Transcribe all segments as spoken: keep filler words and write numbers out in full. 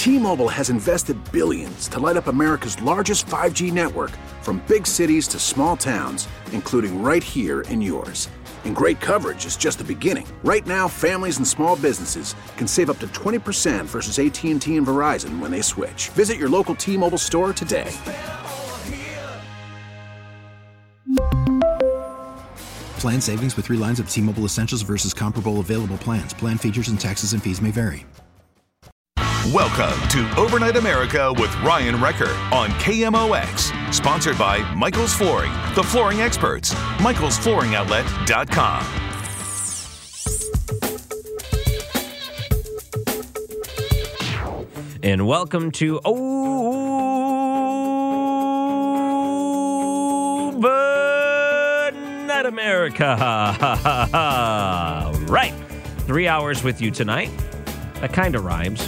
T-Mobile has invested billions to light up America's largest five G network, from big cities to small towns, including right here in yours. And great coverage is just the beginning. Right now, families and small businesses can save up to twenty percent versus A T and T and Verizon when they switch. Visit your local T-Mobile store today. Plan savings with three lines of T-Mobile Essentials versus comparable available plans. Plan features and taxes and fees may vary. Welcome to Overnight America with Ryan Recker on K M O X. Sponsored by Michael's Flooring, the flooring experts. Michaels Flooring Outlet dot com. And welcome to Overnight America. Right. Three hours with you tonight. That kind of rhymes.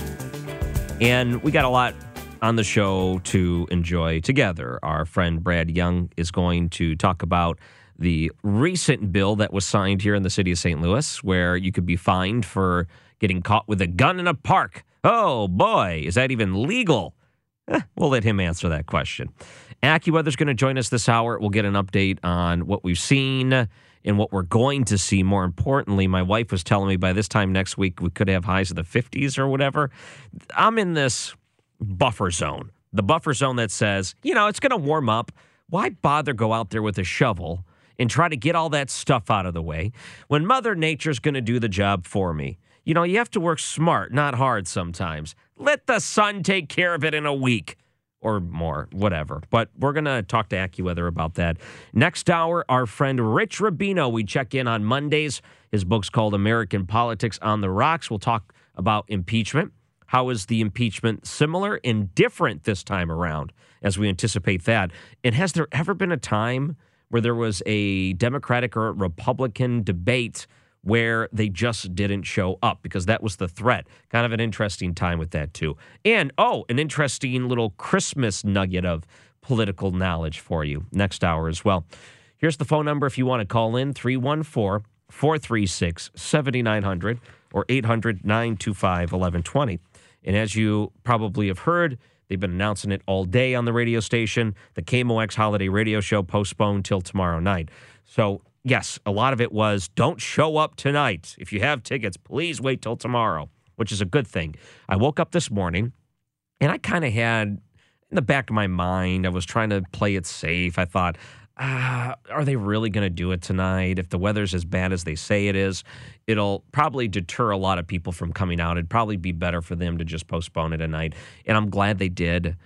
And we got a lot on the show to enjoy together. Our friend Brad Young is going to talk about the recent bill that was signed here in the city of Saint Louis, where you could be fined for getting caught with a gun in a park. Oh, boy, is that even legal? Eh, we'll let him answer that question. AccuWeather's going to join us this hour. We'll get an update on what we've seen and what we're going to see. More importantly, my wife was telling me by this time next week we could have highs of the fifties or whatever. I'm in this buffer zone, the buffer zone that says, you know, it's going to warm up. Why bother go out there with a shovel and try to get all that stuff out of the way when Mother Nature's going to do the job for me? You know, you have to work smart, not hard sometimes. Let the sun take care of it in a week. Or more, whatever. But we're going to talk to AccuWeather about that. Next hour, our friend Rich Rubino. We check in on Mondays. His book's called American Politics on the Rocks. We'll talk about impeachment. How is the impeachment similar and different this time around as we anticipate that? And has there ever been a time where there was a Democratic or Republican debate where they just didn't show up, because that was the threat? Kind of an interesting time with that, too. And, oh, an interesting little Christmas nugget of political knowledge for you next hour as well. Here's the phone number if you want to call in, three one four, four three six, seven nine zero zero or eight hundred, nine two five, one one two zero. And as you probably have heard, they've been announcing it all day on the radio station. The K M O X Holiday Radio Show postponed till tomorrow night. So, yes, a lot of it was, don't show up tonight. If you have tickets, please wait till tomorrow, which is a good thing. I woke up this morning, and I kind of had, in the back of my mind, I was trying to play it safe. I thought, ah, are they really going to do it tonight? If the weather's as bad as they say it is, it'll probably deter a lot of people from coming out. It'd probably be better for them to just postpone it tonight, and I'm glad they did.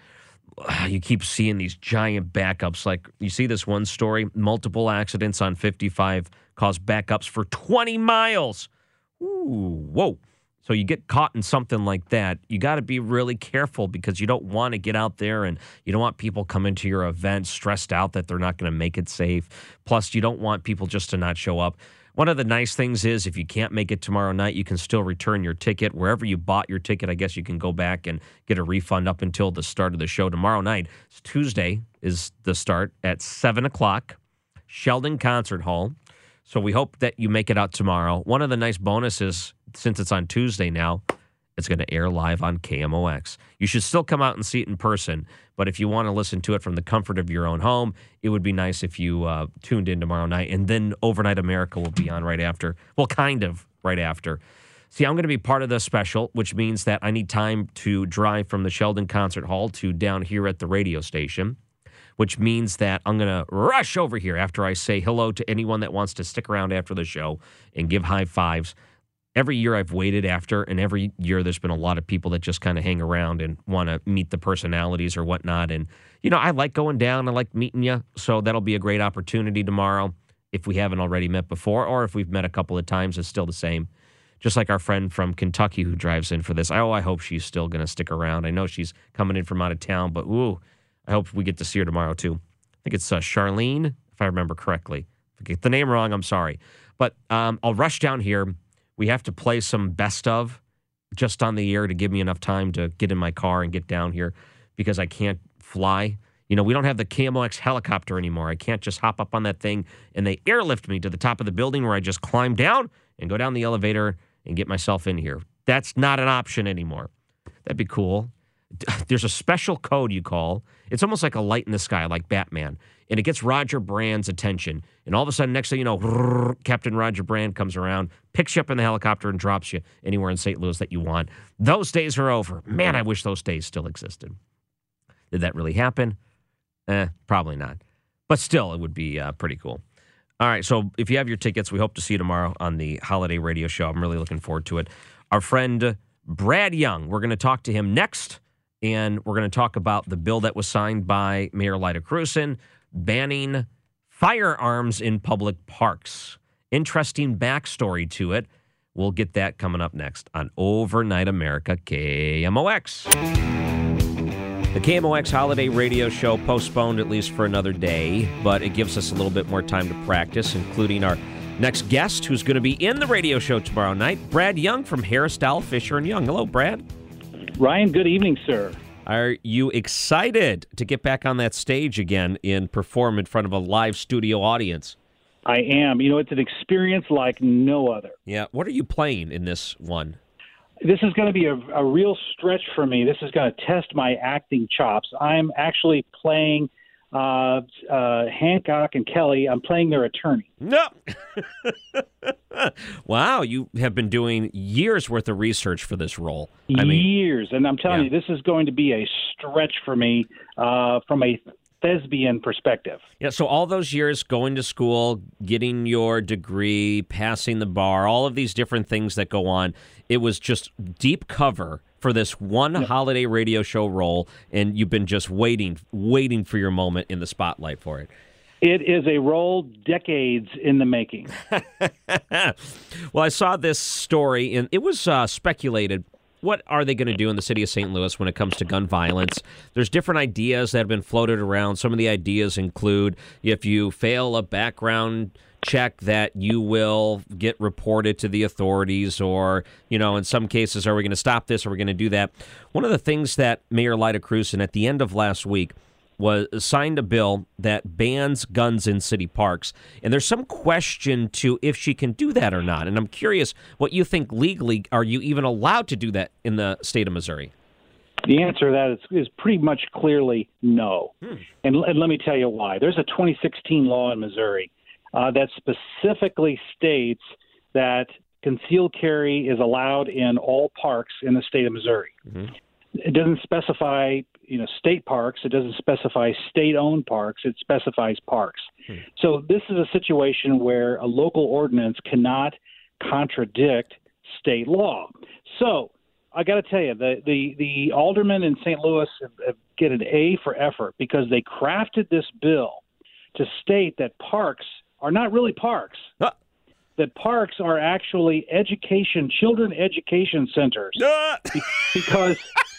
You keep seeing these giant backups. Like, you see this one story, multiple accidents on fifty-five caused backups for twenty miles. Ooh, whoa. So you get caught in something like that, you got to be really careful, because you don't want to get out there and you don't want people coming to your event stressed out that they're not going to make it safe. Plus, you don't want people just to not show up. One of the nice things is, if you can't make it tomorrow night, you can still return your ticket. Wherever you bought your ticket, I guess you can go back and get a refund up until the start of the show tomorrow night. It's Tuesday is the start at seven o'clock, Sheldon Concert Hall. So we hope that you make it out tomorrow. One of the nice bonuses, since it's on Tuesday now, it's going to air live on K M O X. You should still come out and see it in person, but if you want to listen to it from the comfort of your own home, it would be nice if you uh, tuned in tomorrow night, and then Overnight America will be on right after. Well, kind of right after. See, I'm going to be part of the special, which means that I need time to drive from the Sheldon Concert Hall to down here at the radio station, which means that I'm going to rush over here after I say hello to anyone that wants to stick around after the show and give high fives. Every year I've waited after, and every year there's been a lot of people that just kind of hang around and want to meet the personalities or whatnot. And, you know, I like going down. I like meeting you. So that'll be a great opportunity tomorrow if we haven't already met before, or if we've met a couple of times, it's still the same. Just like our friend from Kentucky who drives in for this. Oh, I hope she's still going to stick around. I know she's coming in from out of town, but, ooh, I hope we get to see her tomorrow, too. I think it's uh, Charlene, if I remember correctly. If I get the name wrong, I'm sorry. But um, I'll rush down here. We have to play some best of just on the air to give me enough time to get in my car and get down here, because I can't fly. You know, we don't have the K M O X helicopter anymore. I can't just hop up on that thing and they airlift me to the top of the building where I just climb down and go down the elevator and get myself in here. That's not an option anymore. That'd be cool. There's a special code you call. It's almost like a light in the sky, like Batman. And it gets Roger Brand's attention. And all of a sudden, next thing you know, Captain Roger Brand comes around, picks you up in the helicopter, and drops you anywhere in Saint Louis that you want. Those days are over. Man, I wish those days still existed. Did that really happen? Eh, probably not. But still, it would be uh, pretty cool. All right, so if you have your tickets, we hope to see you tomorrow on the Holiday Radio Show. I'm really looking forward to it. Our friend Brad Young, we're going to talk to him next, and we're going to talk about the bill that was signed by Mayor Lyda Krewson banning firearms in public parks. Interesting backstory to it. We'll get that coming up next on Overnight America K M O X. The K M O X Holiday Radio Show postponed at least for another day, but it gives us a little bit more time to practice, including our next guest who's going to be in the radio show tomorrow night, Brad Young from Harris Dowell Fisher and Young. Hello, Brad. Ryan, good evening, sir. Are you excited to get back on that stage again and perform in front of a live studio audience? I am. You know, it's an experience like no other. Yeah. What are you playing in this one? This is going to be a, a real stretch for me. This is going to test my acting chops. I'm actually playing uh, uh, Hancock and Kelly. I'm playing their attorney. No. Wow, you have been doing years worth of research for this role. I mean, years, and I'm telling yeah. you, this is going to be a stretch for me uh, from a thespian perspective. Yeah, so all those years going to school, getting your degree, passing the bar, all of these different things that go on, it was just deep cover for this one yeah. holiday radio show role, and you've been just waiting, waiting for your moment in the spotlight for it. It is a role decades in the making. Well, I saw this story, and it was uh, speculated. What are they going to do in the city of Saint Louis when it comes to gun violence? There's different ideas that have been floated around. Some of the ideas include if you fail a background check that you will get reported to the authorities, or, you know, in some cases, are we going to stop this? Are we going to do that? One of the things that Mayor Lyda Krewson at the end of last week was signed a bill that bans guns in city parks. And there's some question to if she can do that or not. And I'm curious what you think legally, are you even allowed to do that in the state of Missouri? The answer to that is, is pretty much clearly no. Hmm. And, and let me tell you why. There's a twenty sixteen law in Missouri uh, that specifically states that concealed carry is allowed in all parks in the state of Missouri. Mm-hmm. It doesn't specify, you know, state parks. It doesn't specify state-owned parks. It specifies parks. Hmm. So this is a situation where a local ordinance cannot contradict state law. So I got to tell you, the, the, the aldermen in Saint Louis have, have get an A for effort because they crafted this bill to state that parks are not really parks. Ah. That parks are actually education, children education centers, ah. be- because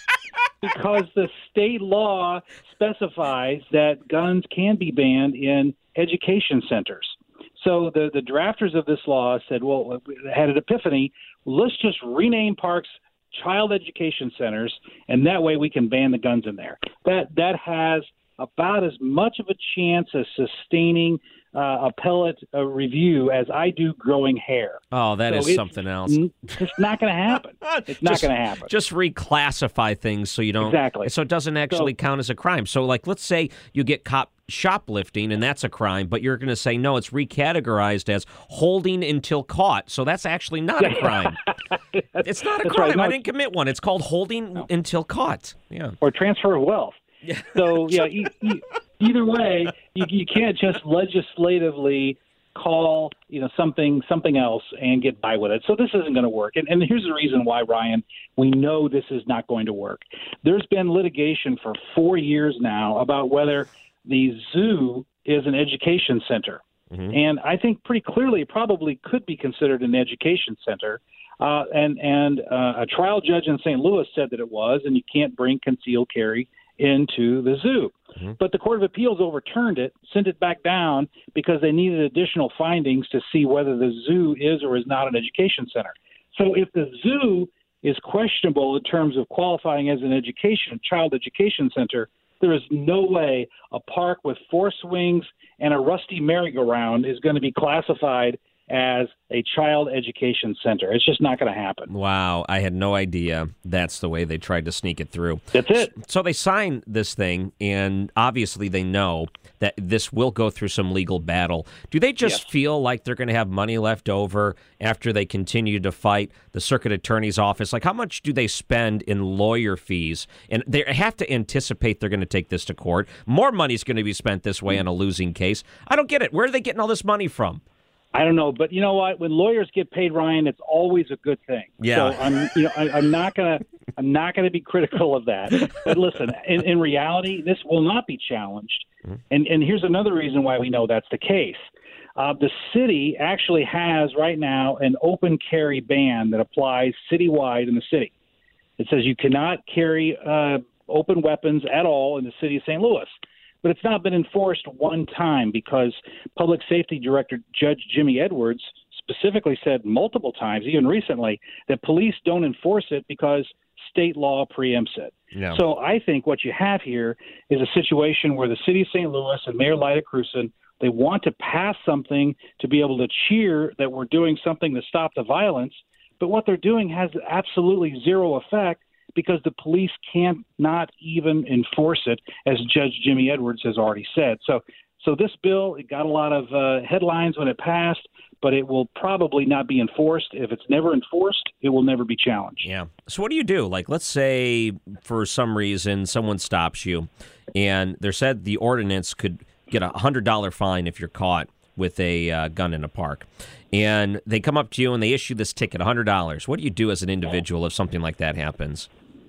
because the state law specifies that guns can be banned in education centers. So the, the drafters of this law said, well, had an epiphany, let's just rename parks child education centers, and that way we can ban the guns in there. That that has about as much of a chance of sustaining uh, appellate uh, review as I do growing hair. Oh, that so is something else. It's not going to happen. It's not going to happen. Just reclassify things so you don't. Exactly. So it doesn't actually so, count as a crime. So, like, let's say you get caught shoplifting and that's a crime, but you're going to say, no, it's recategorized as holding until caught. So that's actually not a crime. It's not a crime. Right. No, I didn't commit one. It's called holding no. until caught. Yeah. Or transfer of wealth. Yeah. So, yeah, e- e- either way, you, you can't just legislatively call, you know, something something else and get by with it. So this isn't going to work. And, and here's the reason why, Ryan, we know this is not going to work. There's been litigation for four years now about whether the zoo is an education center. Mm-hmm. And I think pretty clearly it probably could be considered an education center. Uh, and and uh, a trial judge in Saint Louis said that it was, and you can't bring concealed carry into the zoo. Mm-hmm. But the Court of Appeals overturned it, sent it back down because they needed additional findings to see whether the zoo is or is not an education center. So if the zoo is questionable in terms of qualifying as an education, child education center, there is no way a park with four swings and a rusty merry-go-round is going to be classified as a child education center. It's just not going to happen. Wow, I had no idea that's the way they tried to sneak it through. That's it. So they sign this thing, and obviously they know that this will go through some legal battle. Do they just Yes. feel like they're going to have money left over after they continue to fight the circuit attorney's office? Like, how much do they spend in lawyer fees? And they have to anticipate they're going to take this to court. More money is going to be spent this way on a losing case. I don't get it. Where are they getting all this money from? I don't know, but you know what? When lawyers get paid, Ryan, it's always a good thing. Yeah. So I'm, you know, I, I'm not gonna, I'm not gonna be critical of that. But listen, in, in reality, this will not be challenged. Mm-hmm. And and here's another reason why we know that's the case. Uh, the city actually has right now an open carry ban that applies citywide in the city. It says you cannot carry uh, open weapons at all in the city of Saint Louis. But it's not been enforced one time because Public Safety Director Judge Jimmy Edwards specifically said multiple times, even recently, that police don't enforce it because state law preempts it. Yeah. So I think what you have here is a situation where the city of Saint Louis and Mayor Lyda Krewson, they want to pass something to be able to cheer that we're doing something to stop the violence, but what they're doing has absolutely zero effect because the police can't not even enforce it, as Judge Jimmy Edwards has already said. So so this bill, it got a lot of uh, headlines when it passed, but it will probably not be enforced. If it's never enforced, it will never be challenged. Yeah. So what do you do? Like, let's say for some reason someone stops you, and they're said the ordinance could get a one hundred dollars fine if you're caught with a uh, gun in a park. And they come up to you and they issue this ticket, one hundred dollars. What do you do as an individual if something like that happens?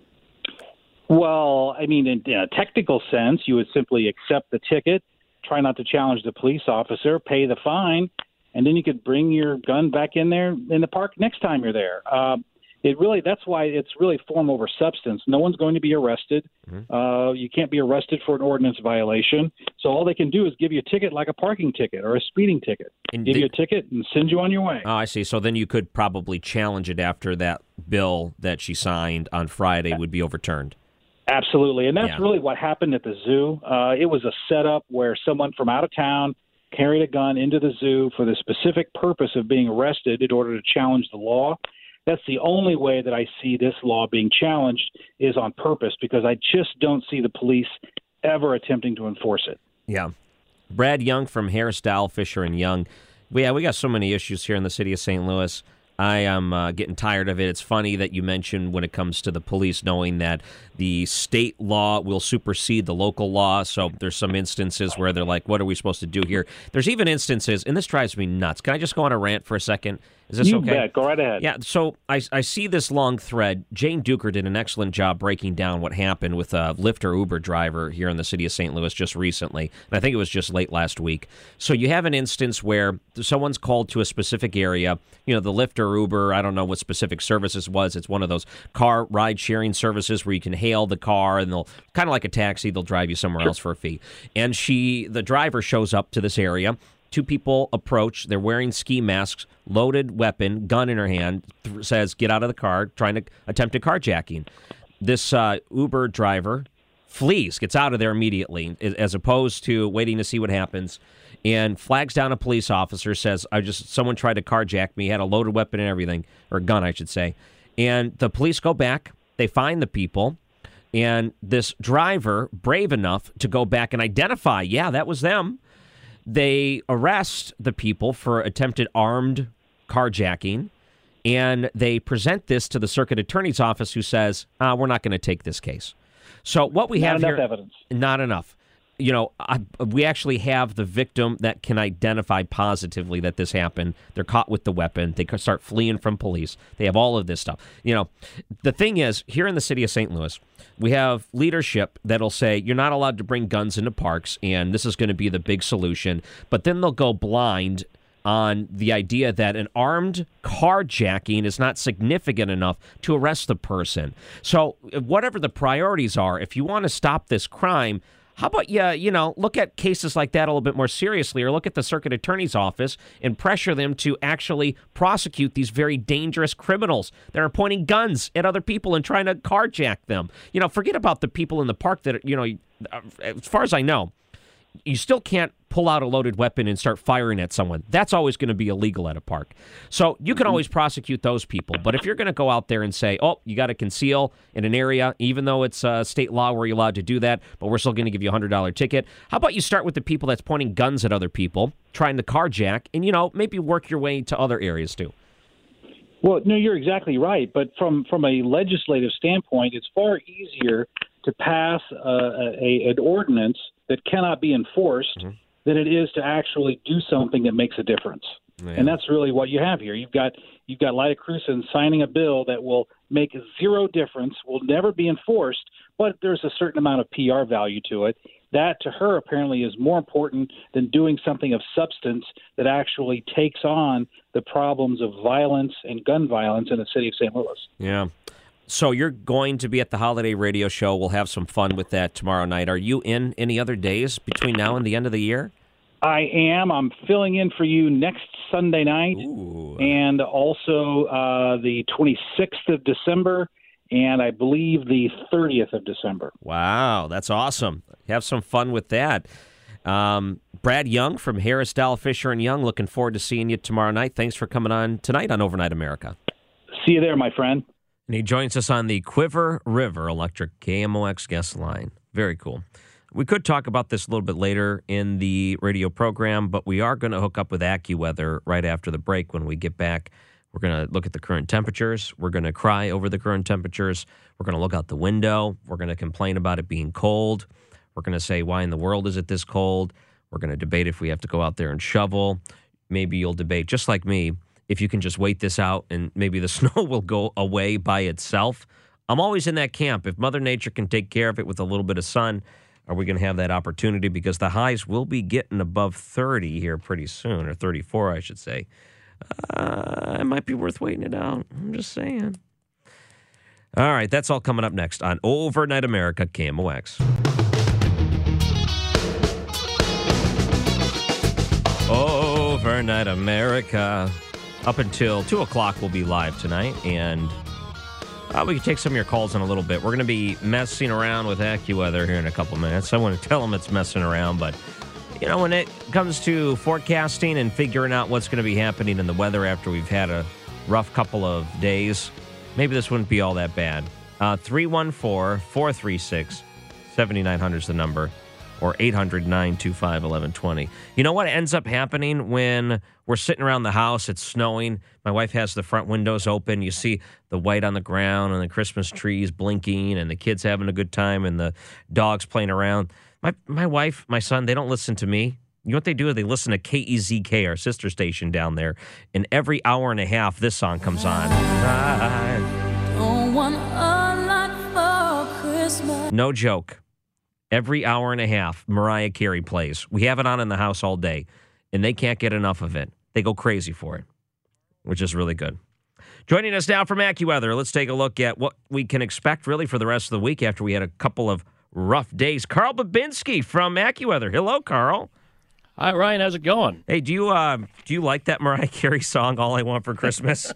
Well, I mean, in, in a technical sense, you would simply accept the ticket, try not to challenge the police officer, pay the fine, and then you could bring your gun back in there in the park next time you're there. Uh, it really, that's why it's really form over substance. No one's going to be arrested. Mm-hmm. Uh, you can't be arrested for an ordinance violation. So all they can do is give you a ticket like a parking ticket or a speeding ticket. And give they, you a ticket and send you on your way. Oh, I see. So then you could probably challenge it after that bill that she signed on Friday would be overturned. Absolutely. And that's yeah. really what happened at the zoo. Uh, it was a setup where someone from out of town carried a gun into the zoo for the specific purpose of being arrested in order to challenge the law. That's the only way that I see this law being challenged is on purpose, because I just don't see the police ever attempting to enforce it. Yeah. Brad Young from Harris Dowell, Fisher and Young. Yeah, we got so many issues here in the city of Saint Louis. I am uh, getting tired of it. It's funny that you mentioned when it comes to the police knowing that the state law will supersede the local law. So there's some instances where they're like, what are we supposed to do here? There's even instances, and this drives me nuts. Can I just go on a rant for a second? Is this you okay? bet. Go right ahead. Yeah, so I, I see this long thread. Jane Duker did an excellent job breaking down what happened with a Lyft or Uber driver here in the city of Saint Louis just recently. And I think it was just late last week. So you have an instance where someone's called to a specific area. You know, the Lyft or Uber, I don't know what specific services was. It's one of those car ride-sharing services where you can hail the car and they'll, kind of like a taxi, they'll drive you somewhere else for a fee. And she, the driver shows up to this area. Two people approach. They're wearing ski masks, loaded weapon, gun in her hand, th- says, get out of the car, trying to attempt a carjacking. This uh, Uber driver flees, gets out of there immediately, as opposed to waiting to see what happens, and flags down a police officer, says, I just, someone tried to carjack me, had a loaded weapon and everything, or gun, I should say. And the police go back, they find the people, and this driver, brave enough to go back and identify, yeah, that was them. They arrest the people for attempted armed carjacking, and they present this to the circuit attorney's office, who says, uh, we're not going to take this case. So what we not have enough here, evidence. Not enough. You know, I, we actually have the victim that can identify positively that this happened. They're caught with the weapon. They start fleeing from police. They have all of this stuff. You know, the thing is, here in the city of Saint Louis, we have leadership that'll say you're not allowed to bring guns into parks, and this is going to be the big solution. But then they'll go blind on the idea that an armed carjacking is not significant enough to arrest the person. So whatever the priorities are, if you want to stop this crime, how about you, you know, look at cases like that a little bit more seriously, or look at the circuit attorney's office and pressure them to actually prosecute these very dangerous criminals that are pointing guns at other people and trying to carjack them. You know, forget about the people in the park that, you know, as far as I know, you still can't pull out a loaded weapon and start firing at someone. That's always going to be illegal at a park. So you can always prosecute those people. But if you're going to go out there and say, oh, you got to conceal in an area, even though it's uh, state law where you're allowed to do that, but we're still going to give you a one hundred dollars ticket, how about you start with the people that's pointing guns at other people, trying to carjack, and, you know, maybe work your way to other areas too? Well, no, you're exactly right. But from, from a legislative standpoint, it's far easier to pass uh, a, an ordinance that cannot be enforced mm-hmm. than it is to actually do something that makes a difference. Yeah. And that's really what you have here. You've got you've got Lyda Krewson signing a bill that will make zero difference, will never be enforced, but there's a certain amount of P R value to it. That, to her, apparently is more important than doing something of substance that actually takes on the problems of violence and gun violence in the city of Saint Louis. Yeah. So you're going to be at the holiday radio show. We'll have some fun with that tomorrow night. Are you in any other days between now and the end of the year? I am. I'm filling in for you next Sunday night. Ooh. And also uh, the twenty-sixth of December, and I believe the thirtieth of December. Wow, that's awesome. Have some fun with that. Um, Brad Young from Harris, Dowell, Fisher and Young, looking forward to seeing you tomorrow night. Thanks for coming on tonight on Overnight America. See you there, my friend. And he joins us on the Quiver River Electric K M O X guest line. Very cool. We could talk about this a little bit later in the radio program, but we are going to hook up with AccuWeather right after the break. When we get back, we're going to look at the current temperatures. We're going to cry over the current temperatures. We're going to look out the window. We're going to complain about it being cold. We're going to say, why in the world is it this cold? We're going to debate if we have to go out there and shovel. Maybe you'll debate, just like me, if you can just wait this out and maybe the snow will go away by itself. I'm always in that camp. If Mother Nature can take care of it with a little bit of sun, are we going to have that opportunity? Because the highs will be getting above thirty here pretty soon, or thirty-four, I should say. Uh, it might be worth waiting it out. I'm just saying. All right, that's all coming up next on Overnight America, K M O X. Overnight America. Up until two o'clock, we'll be live tonight, and uh, we can take some of your calls in a little bit. We're going to be messing around with AccuWeather here in a couple minutes. I want to tell them it's messing around, but, you know, when it comes to forecasting and figuring out what's going to be happening in the weather after we've had a rough couple of days, maybe this wouldn't be all that bad. Uh, three one four, four three six, seven nine zero zero is the number, or eight hundred, nine two five, one one two zero. You know what ends up happening when we're sitting around the house, it's snowing, my wife has the front windows open, you see the white on the ground and the Christmas trees blinking and the kids having a good time and the dogs playing around. My my wife, my son, they don't listen to me. You know what they do? They listen to K E Z K, our sister station down there, and every hour and a half, this song comes on. I don't want a lot for Christmas. No joke. Every hour and a half, Mariah Carey plays. We have it on in the house all day, and they can't get enough of it. They go crazy for it, which is really good. Joining us now from AccuWeather, let's take a look at what we can expect really for the rest of the week after we had a couple of rough days. Carl Babinski from AccuWeather. Hello, Carl. Hi, Ryan. How's it going? Hey, do you uh, do you like that Mariah Carey song, All I Want for Christmas?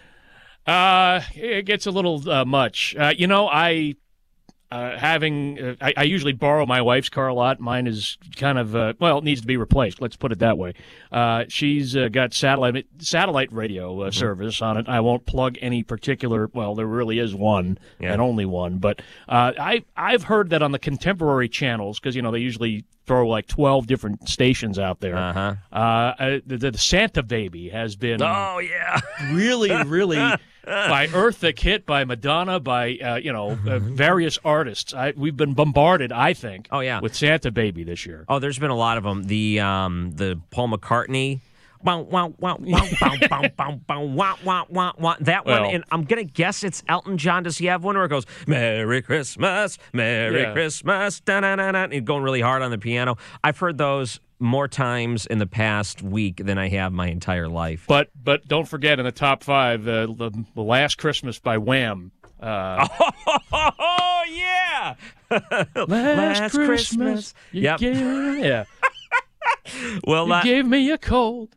uh, it gets a little uh, much. Uh, you know, I... Uh, having, uh, I, I usually borrow my wife's car a lot. Mine is kind of, uh, well, it needs to be replaced. Let's put it that way. Uh, she's uh, got satellite satellite radio uh, mm-hmm. service on it. I won't plug any particular, well, there really is one yeah. and only one. But uh, I, I've heard that on the contemporary channels, because, you know, they usually throw like twelve different stations out there. Uh-huh. Uh, the, the Santa Baby has been oh, yeah. really, really... by Eartha Kitt, by Madonna, by uh, you know uh, various artists. I, we've been bombarded, I think. Oh yeah, with Santa Baby this year. Oh, there's been a lot of them. The um, the Paul McCartney, wow, wow, wow, wow, wow, wow, wow, wow, wow, wow, wow. That one, well, and I'm gonna guess it's Elton John. Does he have one where it goes "Merry Christmas, Merry yeah. Christmas," da da da da, and going really hard on the piano? I've heard those more times in the past week than I have my entire life. But but don't forget, in the top five, uh, the, the Last Christmas by Wham. Uh, oh, oh, oh yeah! Last, Last Christmas. Christmas. Yep. Yeah. Well, you uh, gave me a cold.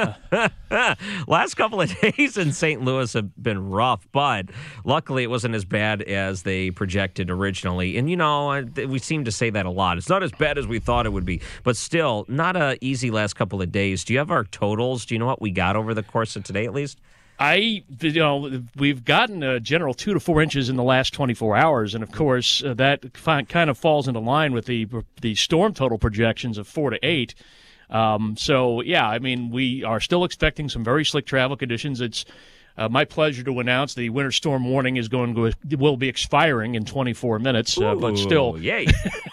last couple of days in Saint Louis have been rough, but luckily it wasn't as bad as they projected originally. And, you know, we seem to say that a lot. It's not as bad as we thought it would be, but still not a easy last couple of days. Do you have our totals? Do you know what we got over the course of today at least? I, you know, we've gotten a general two to four inches in the last twenty-four hours, and of course uh, that fi- kind of falls into line with the the storm total projections of four to eight. Um, so yeah, I mean, we are still expecting some very slick travel conditions. It's uh, my pleasure to announce the winter storm warning is going to will be expiring in twenty-four minutes, uh, Ooh, but still, yay!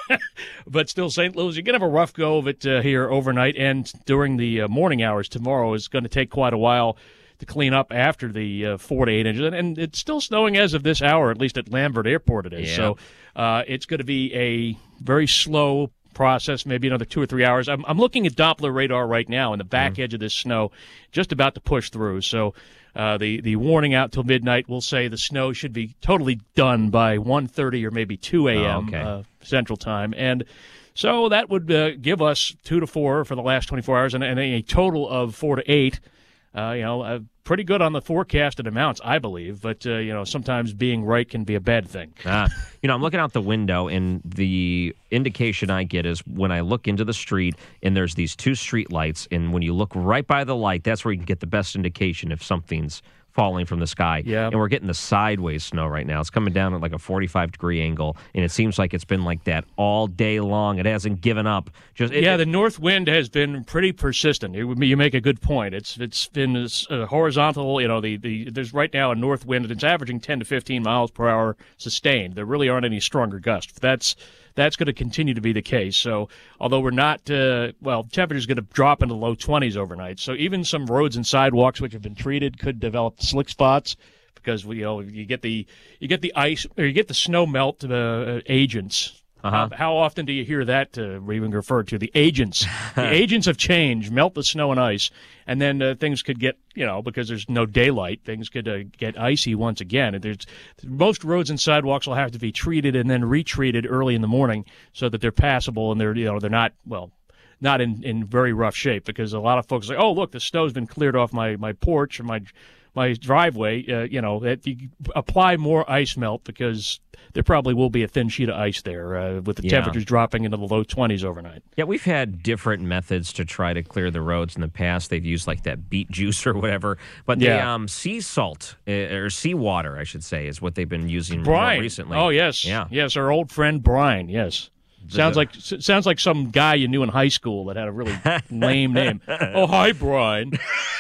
but still, Saint Louis, you're gonna have a rough go of it uh, here overnight and during the uh, morning hours tomorrow. Is going to take quite a while to clean up after the uh, four to eight inches. And, and it's still snowing as of this hour, at least at Lambert Airport it is. Yeah. So uh, it's going to be a very slow process, maybe another two or three hours. I'm, I'm looking at Doppler radar right now, and the back mm. edge of this snow just about to push through. So uh, the, the warning out till midnight will say the snow should be totally done by one thirty or maybe two a.m. Oh, okay. uh, Central Time. And so that would uh, give us two to four for the last twenty-four hours and, and a total of four to eight. Uh, you know, uh, pretty good on the forecasted amounts, I believe. But, uh, you know, sometimes being right can be a bad thing. Ah, you know, I'm looking out the window, and the indication I get is when I look into the street, and there's these two street lights, and when you look right by the light, that's where you can get the best indication if something's falling from the sky. Yeah. And we're getting the sideways snow right now. It's coming down at like a forty-five degree angle, and it seems like it's been like that all day long. It hasn't given up. Just it, yeah, it, the north wind has been pretty persistent. It, you make a good point. It's it's been uh, horizontal. You know, the, the there's right now a north wind that's averaging ten to fifteen miles per hour sustained. There really aren't any stronger gusts. That's that's going to continue to be the case. So, although we're not, uh, well, temperature's going to drop into the low twenties overnight. So even some roads and sidewalks which have been treated could develop slick spots because we, you know, you get the you get the ice or you get the snow melt uh, agents. Uh-huh. Uh, how often do you hear that uh, even referred to? The agents. The agents of change melt the snow and ice, and then uh, things could get, you know, because there's no daylight, things could uh, get icy once again. There's, most roads and sidewalks will have to be treated and then retreated early in the morning so that they're passable and they're, you know, they're not, well, not in, in very rough shape, because a lot of folks are like, oh, look, the snow's been cleared off my, my porch or my my driveway. Uh, you know, that you apply more ice melt because there probably will be a thin sheet of ice there uh, with the Yeah. temperatures dropping into the low twenties overnight. Yeah, we've had different methods to try to clear the roads in the past. They've used like that beet juice or whatever. But the Yeah. um, sea salt, uh, or sea water, I should say, is what they've been using Brian. more recently. Oh, yes. Yeah. Yes, our old friend Brian, yes. Sounds like sounds like some guy you knew in high school that had a really lame name. Oh, hi, Brian.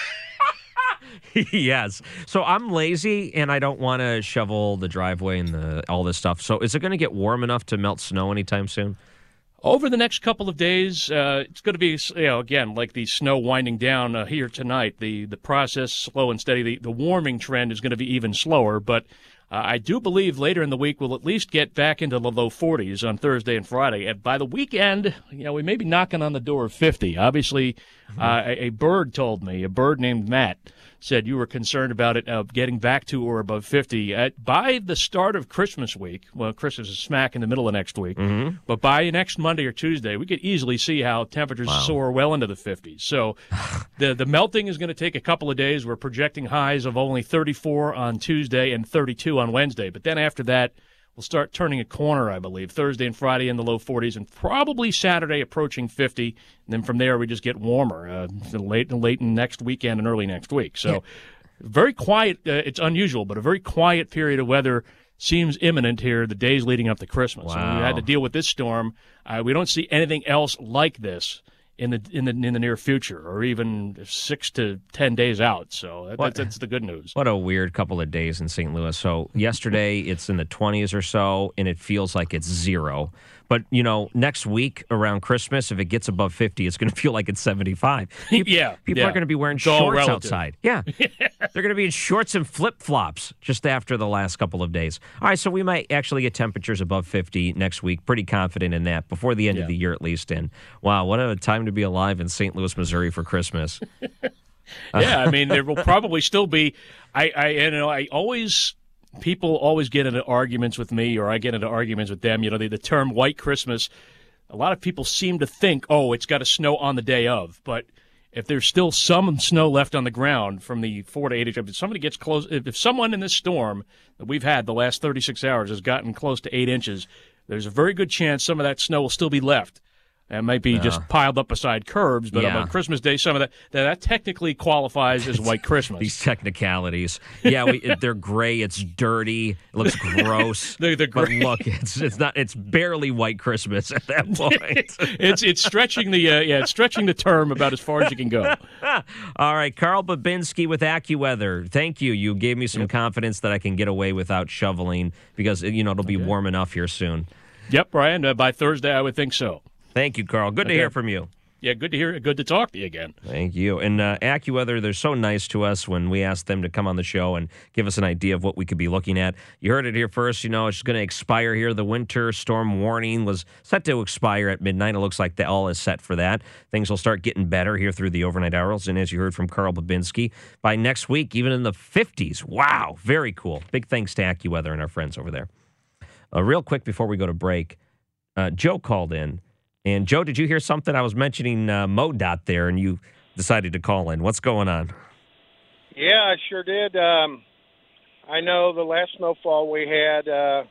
Yes. So I'm lazy and I don't want to shovel the driveway and the all this stuff. So is it going to get warm enough to melt snow anytime soon? Over the next couple of days, uh, it's going to be, you know, again, like the snow winding down uh, here tonight. The the process, slow and steady. The, the warming trend is going to be even slower, but uh, I do believe later in the week we'll at least get back into the low forties on Thursday and Friday. And by the weekend, you know, we may be knocking on the door of fifty. Obviously, mm-hmm. uh, a, a bird told me, a bird named Matt, said you were concerned about it uh, getting back to or above fifty. At, by the start of Christmas week, well, Christmas is smack in the middle of next week, mm-hmm. but by next Monday or Tuesday, we could easily see how temperatures wow. soar well into the fifties. So the the melting is going to take a couple of days. We're projecting highs of only thirty-four on Tuesday and thirty-two on Wednesday. But then after that, we'll start turning a corner, I believe. Thursday and Friday in the low forties, and probably Saturday approaching fifty. And then from there, we just get warmer uh, late late in next weekend and early next week. So yeah. very quiet. Uh, it's unusual, but a very quiet period of weather seems imminent here the days leading up to Christmas. Wow. And we had to deal with this storm. Uh, we don't see anything else like this in the in the in the near future, or even six to ten days out. So that, that's, that's the good news. What a weird couple of days in Saint Louis. So yesterday it's in the twenties or so, and it feels like it's zero. But, you know, next week around Christmas, if it gets above fifty, it's going to feel like it's seventy-five. People, yeah. People yeah. are going to be wearing It's all shorts relative. outside. Yeah. They're going to be in shorts and flip-flops just after the last couple of days. All right, so we might actually get temperatures above fifty next week. Pretty confident in that before the end yeah. of the year at least. And, wow, what a time to be alive in Saint Louis, Missouri for Christmas. yeah, I mean, there will probably still be I, – I, you know, I always – people always get into arguments with me, or I get into arguments with them. You know, the, the term white Christmas, a lot of people seem to think, oh, it's got to snow on the day of. But if there's still some snow left on the ground from the four to eight inches, if somebody gets close, if someone in this storm that we've had the last thirty-six hours has gotten close to eight inches, there's a very good chance some of that snow will still be left. It might be uh, just piled up beside curbs, but yeah. on Christmas Day, some of that, that that technically qualifies as white Christmas. These technicalities. Yeah, we, they're gray. It's dirty. It looks gross. they're, they're but look, it's it's not. It's barely white Christmas at that point. it's it's stretching the uh, yeah, it's stretching the term about as far as you can go. All right, Carl Babinski with AccuWeather. Thank you. You gave me some yep. confidence that I can get away without shoveling because you know it'll be okay. warm enough here soon. Yep, Brian. Uh, by Thursday, I would think so. Thank you, Carl. Good okay. to hear from you. Yeah, good to hear. Good to talk to you again. Thank you. And uh, AccuWeather, they're so nice to us when we ask them to come on the show and give us an idea of what we could be looking at. You heard it here first. You know, it's going to expire here. The winter storm warning was set to expire at midnight. It looks like the all is set for that. Things will start getting better here through the overnight hours. And as you heard from Carl Babinski, by next week, even in the fifties. Wow, very cool. Big thanks to AccuWeather and our friends over there. Uh, real quick before we go to break, uh, Joe called in. And, Joe, did you hear something? I was mentioning uh, MoDOT there, and you decided to call in. What's going on? Yeah, I sure did. Um, I know the last snowfall we had, uh,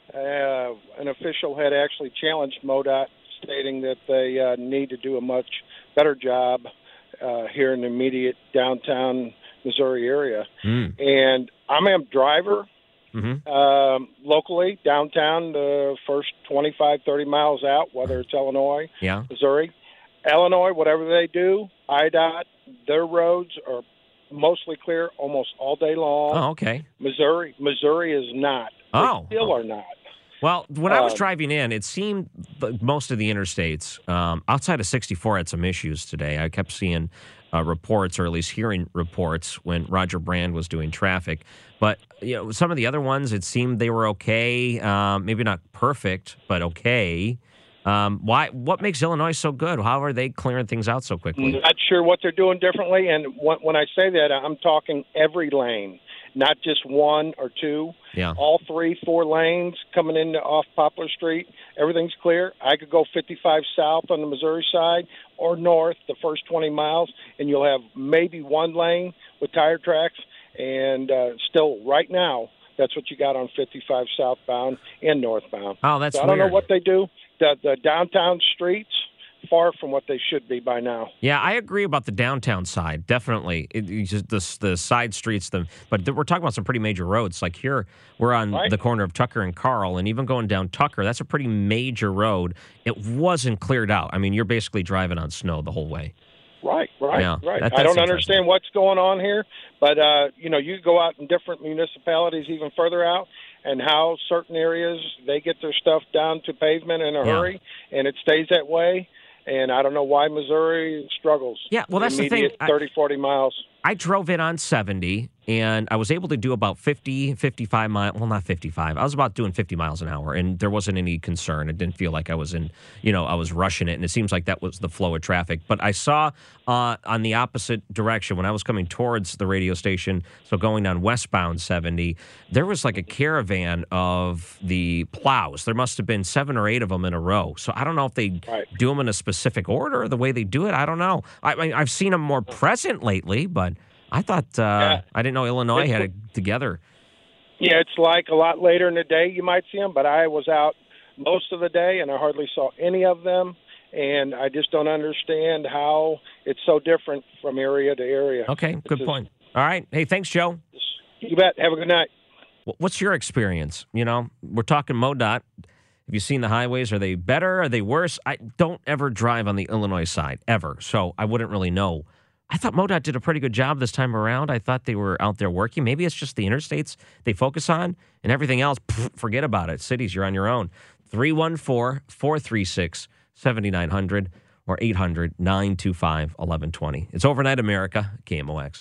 uh, an official had actually challenged MoDOT, stating that they uh, need to do a much better job uh, here in the immediate downtown Missouri area. Mm. And I'm a driver. Mm-hmm. Um, locally, downtown, the first twenty-five, thirty miles out, whether it's Illinois, yeah. Missouri, Illinois, whatever they do, I D O T, their roads are mostly clear almost all day long. Oh, okay. Missouri, Missouri is not. Oh. They still are not. Well, when I was um, driving in, it seemed like most of the interstates, um, outside of sixty-four, had some issues today. I kept seeing uh, reports, or at least hearing reports, when Roger Brand was doing traffic. But you know, some of the other ones, it seemed they were okay. Um, maybe not perfect, but okay. Um, why? What makes Illinois so good? How are they clearing things out so quickly? Not sure what they're doing differently. And when I say that, I'm talking every lane, not just one or two. Yeah. All three, four lanes coming in off Poplar Street. Everything's clear. I could go fifty-five south on the Missouri side or north the first twenty miles, and you'll have maybe one lane with tire tracks. And uh, still, right now, that's what you got on fifty-five southbound and northbound. Oh, that's so I don't weird. know what they do. The, the downtown streets, far from what they should be by now. Yeah, I agree about the downtown side, definitely. It, it just the, the side streets, the, but th- we're talking about some pretty major roads. Like here, we're on right. the corner of Tucker and Carl, and even going down Tucker, that's a pretty major road. It wasn't cleared out. I mean, you're basically driving on snow the whole way. Right, right, yeah, right. That, I don't understand what's going on here, but, uh, you know, you go out in different municipalities even further out, and how certain areas, they get their stuff down to pavement in a yeah. hurry, and it stays that way. And I don't know why Missouri struggles. Yeah, well, that's the thing. thirty, forty miles. I drove it on seventy, and I was able to do about fifty, fifty-five miles. Well, not fifty-five. I was about doing fifty miles an hour, and there wasn't any concern. It didn't feel like I was in, you know, I was rushing it, and it seems like that was the flow of traffic. But I saw uh, on the opposite direction, when I was coming towards the radio station, so going on westbound seventy, there was like a caravan of the plows. There must have been seven or eight of them in a row. So I don't know if they right. do them in a specific order or the way they do it. I don't know. I, I, I've seen them more present lately, but I thought, uh, yeah. I didn't know Illinois it's, had it together. Yeah, it's like a lot later in the day you might see them, but I was out most of the day, and I hardly saw any of them, and I just don't understand how it's so different from area to area. Okay, it's good just, point. All right. Hey, thanks, Joe. You bet. Have a good night. What's your experience? You know, we're talking MoDOT. Have you seen the highways? Are they better? Are they worse? I don't ever drive on the Illinois side, ever, so I wouldn't really know. I thought MoDOT did a pretty good job this time around. I thought they were out there working. Maybe it's just the interstates they focus on, and everything else, pff, forget about it. Cities, you're on your own. three one four, four three six, seven nine zero zero or eight hundred, nine two five, one one two zero. It's Overnight America, K M O X.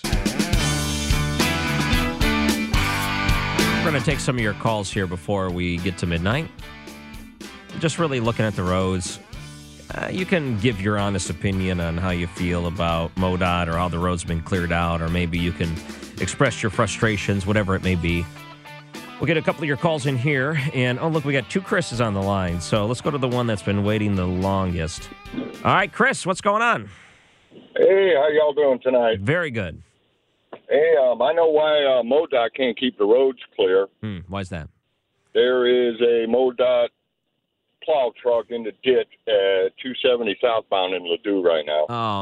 We're going to take some of your calls here before we get to midnight. Just really looking at the roads. Uh, you can give your honest opinion on how you feel about MoDOT or how the road's been cleared out, or maybe you can express your frustrations, whatever it may be. We'll get a couple of your calls in here. And, oh, look, we got two Chris's on the line. So let's go to the one that's been waiting the longest. All right, Chris, what's going on? Hey, how y'all doing tonight? Very good. Hey, um, I know why uh, MoDOT can't keep the roads clear. Hmm, why is that? There is a MoDOT plow truck in the ditch at two seventy southbound in Ladue right now. Oh,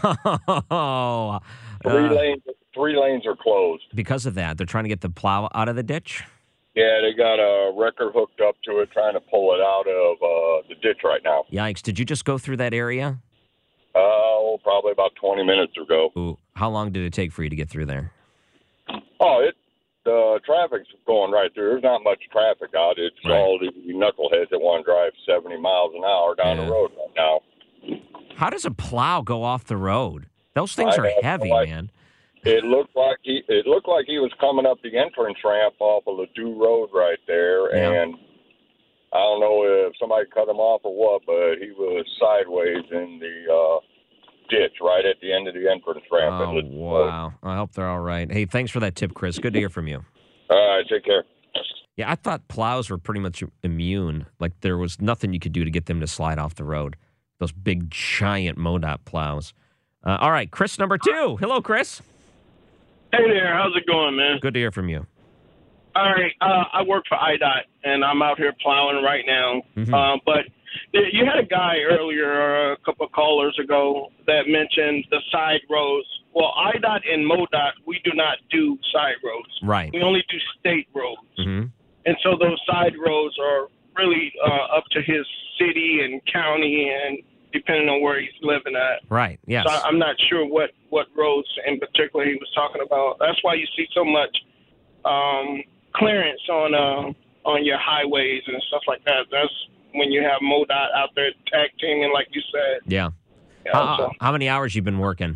no. Three Uh, lanes, three lanes are closed. Because of that, they're trying to get the plow out of the ditch? Yeah, they got a wrecker hooked up to it, trying to pull it out of uh, the ditch right now. Yikes. Did you just go through that area? Oh, probably about twenty minutes ago. Ooh, how long did it take for you to get through there? Oh, it the traffic's going right through. There's not much traffic out. It's Right. all the knuckleheads that want to drive seventy miles an hour down Yeah. the road right now. How does a plow go off the road? Those things I are have heavy, no idea. man. It looked like he it looked like he was coming up the entrance ramp off of Ladue Road right there, Yeah. and I don't know if somebody cut him off or what, but he was sideways in the uh, ditch right at the end of the entrance ramp. at Oh, Ladue Road. wow. I hope they're all right. Hey, thanks for that tip, Chris. Good to hear from you. All right, take care. Yeah, I thought plows were pretty much immune. Like there was nothing you could do to get them to slide off the road. Those big, giant MoDOT plows. Uh, all right, Chris number two. Hello, Chris. Hey there, how's it going, man? Good to hear from you. All right, uh, I work for I D O T, and I'm out here plowing right now. Mhm. Uh, but th- you had a guy earlier, uh, a couple of callers ago, that mentioned the side roads. Well, I D O T and MoDOT, we do not do side roads. Right. We only do state roads. Mm-hmm. And so those side roads are really uh, up to his city and county and depending on where he's living at. Right, yes. So I'm not sure what, what roads in particular he was talking about. That's why you see so much um, clearance on uh, on your highways and stuff like that. That's when you have MoDOT out there tag teaming, like you said. Yeah. Yeah, How, so, how many hours you been working?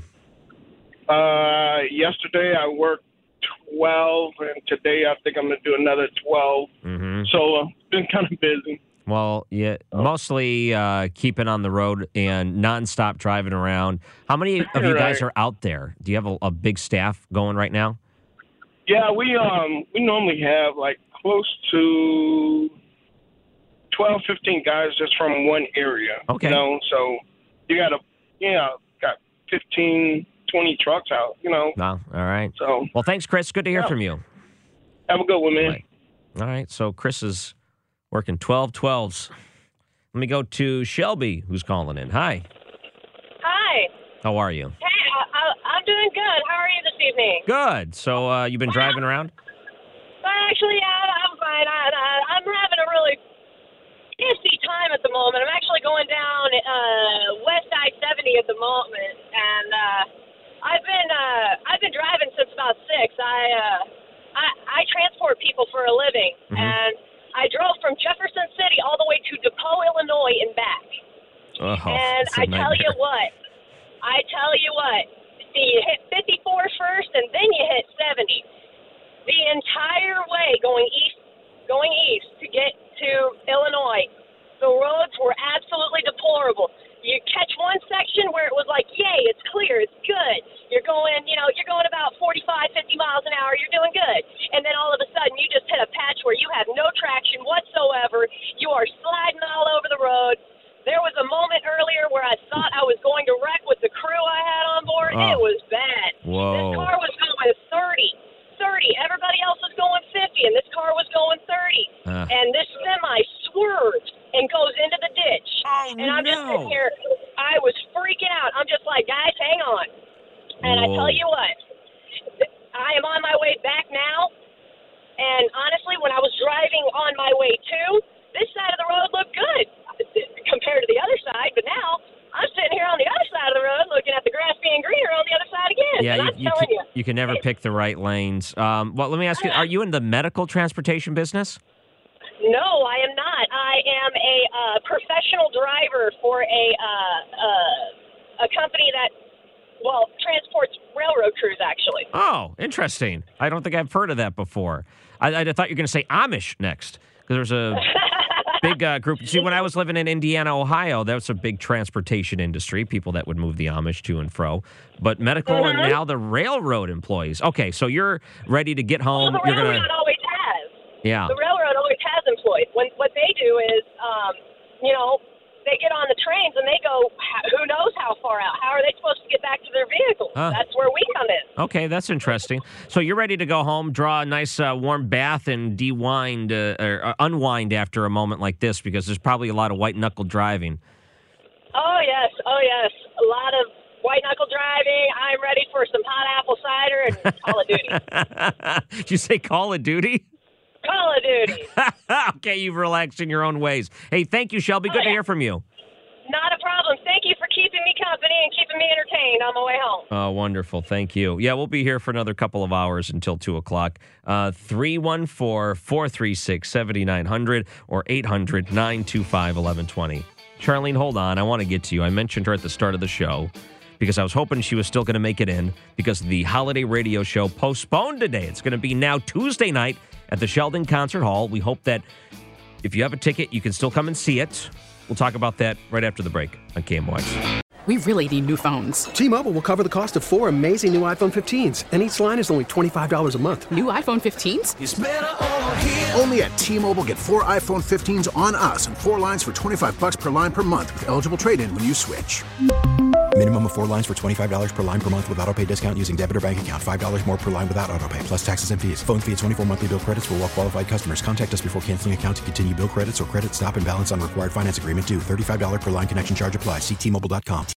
uh, yesterday I worked twelve, and today I think I'm going to do another twelve. Mm-hmm. So uh, it's been kind of busy. Well, yeah, Oh. mostly uh, keeping on the road and nonstop driving around. How many of you guys Right. are out there? Do you have a, a big staff going right now? Yeah, we um we normally have like close to twelve, fifteen guys just from one area. Okay. You know, so you got a yeah, got fifteen, twenty trucks out, you know. No? All right. So Well, thanks, Chris. Good to hear Yeah. from you. have a good one, man. Bye. All right. So Chris is working twelve twelves. Let me go to Shelby, who's calling in. Hi. Hi. How are you? Hey, I, I, I'm doing good. How are you this evening? Good. So uh, you've been driving around? Well, actually, yeah, I'm fine. I, I, I'm having a really busy time at the moment. I'm actually going down uh, West I seventy at the moment, and uh, I've been uh, I've been driving since about six. I uh, I, I transport people for a living, Mhm. and I drove from Jefferson City all the way to DePaul, Illinois, and back. Oh, And it's a I tell you nightmare. what, I tell you what, see, you hit fifty-four first, and then you hit seventy. The entire way going east, going east to get to Illinois, the roads were absolutely deplorable. You catch one section where it was like, yay, it's clear, it's good. You're going, you know, you're going about forty-five, fifty miles an hour, you're doing good. And then all of a sudden you just hit a patch where you have no traction whatsoever. You are sliding all over the road. There was a moment earlier where I thought I was going to wreck with the crew I had on board. Oh. It was bad. Whoa. This car was going thirty. thirty. Everybody else was going fifty, and this car was going thirty. Uh. And this semi swerves and goes into the ditch. Oh, and I'm just no. sitting here. I was freaking out. I'm just like, guys, hang on. And I Whoa. tell you what, I am on my way back now. And honestly, when I was driving on my way to, this side of the road looked good compared to the other side. But now I'm sitting here on the other side of the road looking at the grass being greener on the other side again. Yeah, and you, I'm you, telling can, you. you can never pick the right lanes. Um, well, let me ask you, are you in the medical transportation business? No, I am not. I am a uh, professional driver for a uh, uh, a company that, well, transports railroad crews, actually. Oh, interesting. I don't think I've heard of that before. I, I thought you were going to say Amish next, because there's a big uh, group. See, when I was living in Indiana, Ohio, that was a big transportation industry, people that would move the Amish to and fro. But medical and Mhm. now the railroad employees. Okay, so you're ready to get Well, home. the You're railroad gonna, always has. Yeah. The railroad always has employees. When what they do is, um, you know, they get on the trains and they go, who knows how far out? How are they supposed to get back to their vehicles? Huh. That's where we come in. Okay, that's interesting. So you're ready to go home, draw a nice uh, warm bath, and de-wind, uh, or uh, unwind after a moment like this, because there's probably a lot of white-knuckle driving. Oh, yes. Oh, yes. A lot of white-knuckle driving. I'm ready for some hot apple cider and Call of Duty. Did you say Call of Duty? Call of Duty. Okay, you've relaxed in your own ways. Hey, thank you, Shelby. Good oh, yeah. to hear from you. Not a problem. Thank you for keeping me company and keeping me entertained on my way home. Oh, wonderful. Thank you. Yeah, we'll be here for another couple of hours until two o'clock. Uh, three one four, four three six, seven nine zero zero or eight hundred, nine two five, one one two zero. Charlene, hold on. I want to get to you. I mentioned her at the start of the show because I was hoping she was still going to make it in because the holiday radio show postponed today. It's going to be now Tuesday night at the Sheldon Concert Hall. We hope that if you have a ticket, you can still come and see it. We'll talk about that right after the break on K M O X. We really need new phones. T-Mobile will cover the cost of four amazing new iPhone fifteens, and each line is only twenty-five dollars a month. New iPhone fifteens? It's better over here. Only at T-Mobile, get four iPhone fifteens on us and four lines for twenty-five dollars per line per month with eligible trade-in when you switch. Minimum of four lines for twenty-five dollars per line per month with autopay discount using debit or bank account. five dollars more per line without autopay, plus taxes and fees. Phone fee at twenty-four monthly bill credits for well-qualified customers. Contact us before canceling account to continue bill credits or credit stop and balance on required finance agreement due. thirty-five dollars per line connection charge applies. See T Mobile dot com.